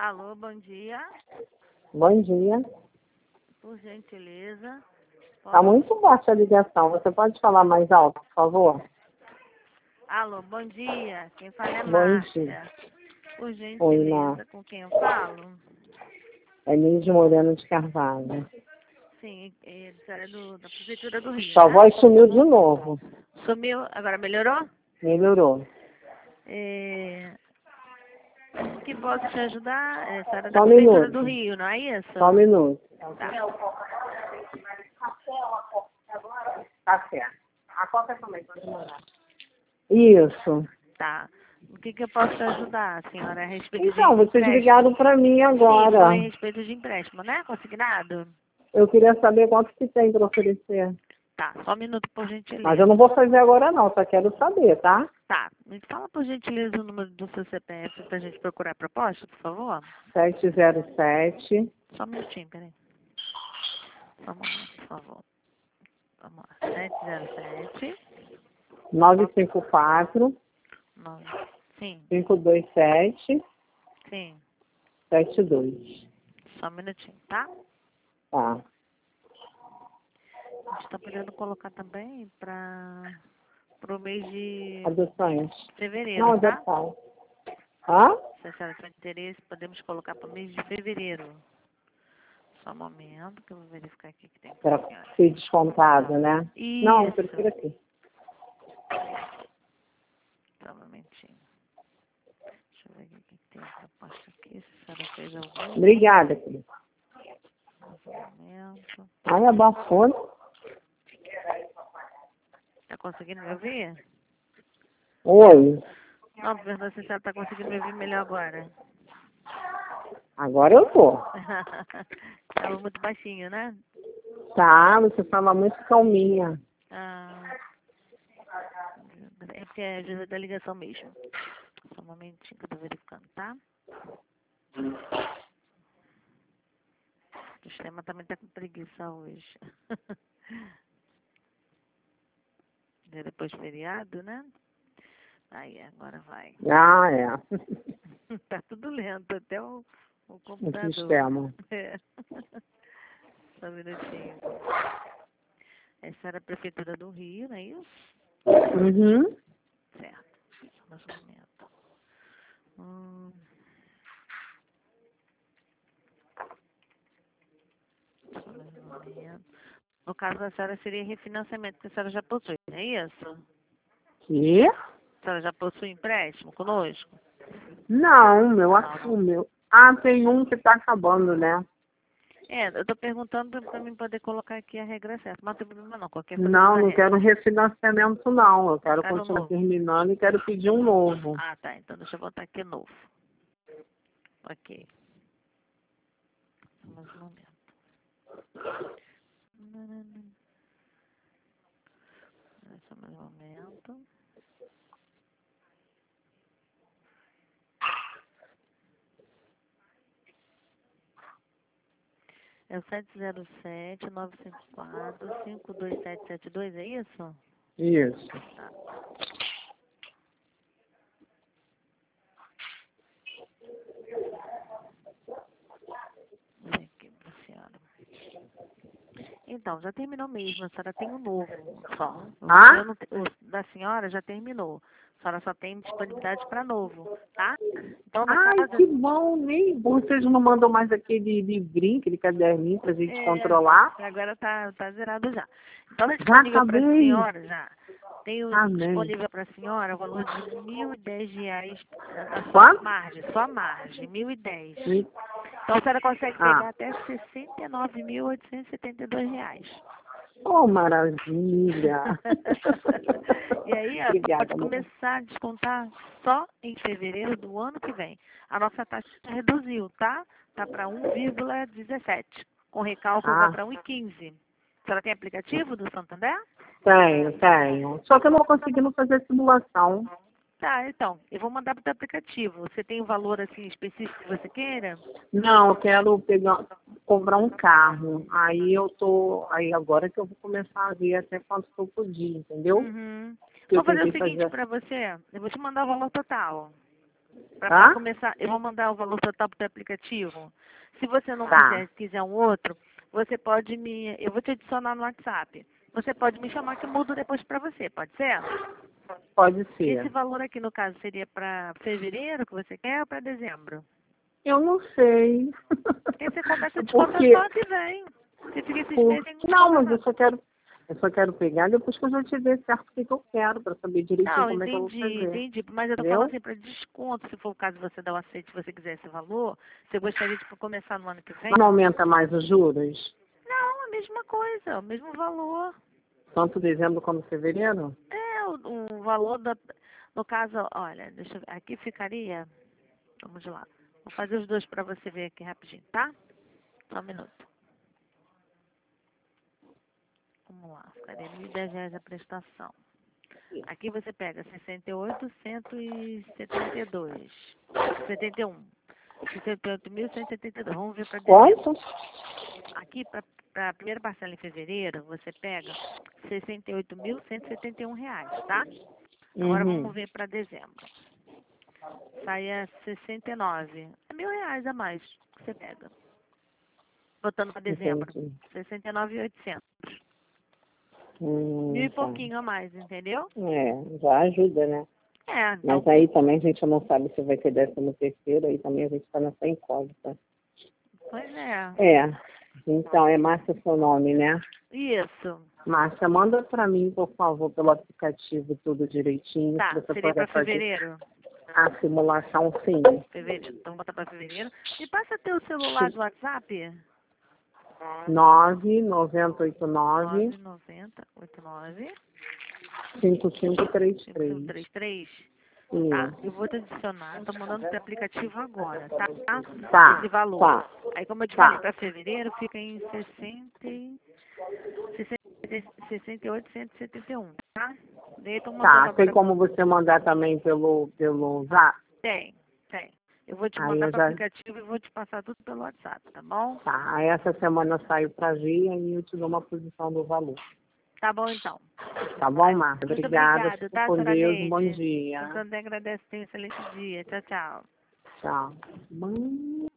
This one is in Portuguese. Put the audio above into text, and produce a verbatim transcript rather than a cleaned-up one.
Alô, bom dia. Bom dia. Por gentileza. Está muito baixa a ligação. Você pode falar mais alto, por favor? Alô, bom dia. Quem fala é Bom Márcia. dia. Por Oi, gentileza, Márcia. com quem eu falo? É Lídia Moreno de Carvalho. Sim, é, a senhora é do, da Prefeitura do Rio, Sua né? voz sumiu de novo. Sumiu, agora melhorou? Melhorou. É, como que posso te ajudar? É, a senhora é da Só um Prefeitura do minuto. Rio, não é isso? Só um minuto. Tá. Café. A coca também pode mandar. Isso. Tá. O que que eu posso te ajudar, senhora? A respeito de Então, vocês empréstimo? ligaram para mim Sim, agora. foi a respeito de empréstimo, né? Consignado? Eu queria saber quanto que tem para oferecer. Tá, só um minuto, por gentileza. Mas eu não vou fazer agora não, só quero saber, tá? Tá, me fala por gentileza o número do seu C P F pra gente procurar a proposta, por favor. sete zero sete. Só um minutinho, peraí. Só um momento, por favor. Vamos lá. sete zero sete. nove cinco quatro. nove. Sim, cinco dois sete. sim. sete dois. Só um minutinho, tá? Tá. A gente tá podendo colocar também para o mês de Adoções. fevereiro, Não, já tá? tá. Hã? Se a senhora tiver interesse, podemos colocar para o mês de fevereiro. Só um momento que eu vou verificar aqui que tem Para pra senhora. ser descontado, né? Isso. Não, eu prefiro aqui. Só um momentinho. Deixa eu ver aqui o que tem a proposta aqui. Se a senhora fez algum. Obrigada, querida. Mais um momento. Ai, abafou. Tá conseguindo me ouvir? Oi. Não, pergunta se a senhora tá conseguindo me ouvir melhor agora. Agora eu tô. Tava muito baixinho, né? Tá, você fala muito calminha. Ah, é porque é ajuda da ligação mesmo. Só um momentinho que eu tô verificando, tá? O sistema também tá com preguiça hoje. Dia depois feriado, né? Aí, agora vai. Ah, é. Tá tudo lento, até o, o O computador. sistema. É. Só um minutinho. Essa era a Prefeitura do Rio, não é isso? Uhum. Certo. Só mais um momento. Hum. Só mais um momento. No caso da senhora seria refinanciamento, porque a senhora já possui, não é isso? Que? A senhora já possui empréstimo conosco? Não, meu assunto, meu. Ah, tem um que tá acabando, né? É, eu tô perguntando para mim poder colocar aqui a regra certa, mas não tem problema não, qualquer coisa Não, você não re... quero refinanciamento, não. Eu quero Quero continuar novo. terminando e quero pedir um novo. Ah, tá, então deixa eu botar aqui novo. Ok. Só mais um momento. Só mais um momento. É o sete zero sete, nove cinco quatro, cinco dois sete sete dois, é isso? Isso. Tá. Vem aqui pra senhora. Então, já terminou mesmo, a senhora tem um novo só. O Ah? meu não te- o da senhora já terminou. A senhora só tem disponibilidade para novo, tá? Então, no Ai, caso, que bom, nem. Vocês não mandam mais aquele livrinho, aquele caderninho pra gente é, controlar? agora tá, tá zerado já. Então, é Já disponível para a acabei. senhora já. Tenho Amém. disponível para a senhora o valor de mil e dez reais, a sua Quanto? margem, sua margem, mil e dez. Hum. Então, a senhora consegue pegar Ah. até sessenta e nove mil oitocentos e setenta e dois reais. Oh, maravilha. E aí, ó, Obrigada, pode amor. começar a descontar só em fevereiro do ano que vem. A nossa taxa reduziu, tá? Tá para um vírgula dezessete. Com recálculo vai Ah, para um vírgula quinze. A senhora tem aplicativo do Santander? tenho, tenho. Só que eu não estou conseguindo fazer simulação. Tá, então, eu vou mandar para o aplicativo. Você tem o valor assim específico que você queira? Não, eu quero pegar, comprar um carro. Aí eu tô. Aí agora que eu vou começar a ver até quanto que eu podia, entendeu? Uhum. Que eu Vou fazer o tentei seguinte fazer. para você. Eu vou te mandar o valor total. Para Tá? começar, eu vou mandar o valor total para o aplicativo. Se você não Tá. quiser, quiser um outro, você pode me... Eu vou te adicionar no WhatsApp. Você pode me chamar que eu mudo depois para você, pode ser? Pode Esse ser. valor aqui, no caso, seria para fevereiro que você quer ou para dezembro? Eu não sei. Porque você começa a descontar Porque, só ano que vem. Você fica esses por... meses e não Não, desconta mas eu nada. só quero, eu só quero pegar depois que eu já tiver certo o que que eu quero, para saber direitinho Não, como é que eu vou entendi, fazer. entendi. Mas eu tô falando Entendeu? assim, para desconto, se for o caso de você dar o aceite, se você quiser esse valor, você gostaria de começar no ano que vem? Não aumenta mais os juros? Não, a mesma coisa, o mesmo valor. Tanto dezembro como fevereiro? É, o, o valor da... No caso, olha, deixa eu ver, aqui ficaria... Vamos lá. Vou fazer os dois para você ver aqui rapidinho, tá? Só um minuto. Vamos lá, ficaria mil e dez reais a prestação. Aqui você pega sessenta e oito, cento e setenta e dois. setenta e um. sessenta e oito mil, cento e setenta e dois. Vamos ver para dezembro. Quanto? Aqui, para a primeira parcela em fevereiro, você pega sessenta e oito mil, cento e setenta e um reais, tá? Agora Uhum. vamos ver para dezembro. Sai a sessenta e nove. É mil reais a mais que você pega. Botando para dezembro. Entendi. sessenta e nove mil e oitocentos. Hum, Mil e tá. pouquinho a mais, entendeu? É, já ajuda, né? É, então. Mas aí também a gente não sabe se vai ter décimo terceiro, aí também a gente está nessa incógnita. Pois é. É, então é Márcia seu nome, né? Isso. Márcia, manda para mim, por favor, pelo aplicativo tudo direitinho, Tá, se você seria para puder fazer fevereiro? a simulação, sim. Fevereiro. Então bota para fevereiro. Me passa teu celular do WhatsApp? nove nove oito nove, nove nove oito nove, cinco cinco três cinco cinco três. três três. Tá, Isso. eu vou te adicionar. Estou mandando esse aplicativo agora, tá? Tá, Esse valor. tá, Aí, como eu te falei, tá, para fevereiro fica em sessenta, e- sessenta e oito, cento e setenta e um, tá? Daí estou mandando tá. Tem agora. como você mandar também pelo, pelo zap? Tem, tem. Eu vou te Aí mandar eu para o já. aplicativo e vou te passar tudo pelo WhatsApp, tá bom? Tá, aí essa semana eu saio pra ver e eu te dou uma posição do valor. Tá bom, então. Tá bom, Marta? Muito Obrigada. obrigada, Fica tá, com senhora Deus. Um bom Neide? Eu dia. também agradeço. Tenha um excelente dia. Tchau, tchau. Tchau. Mãe.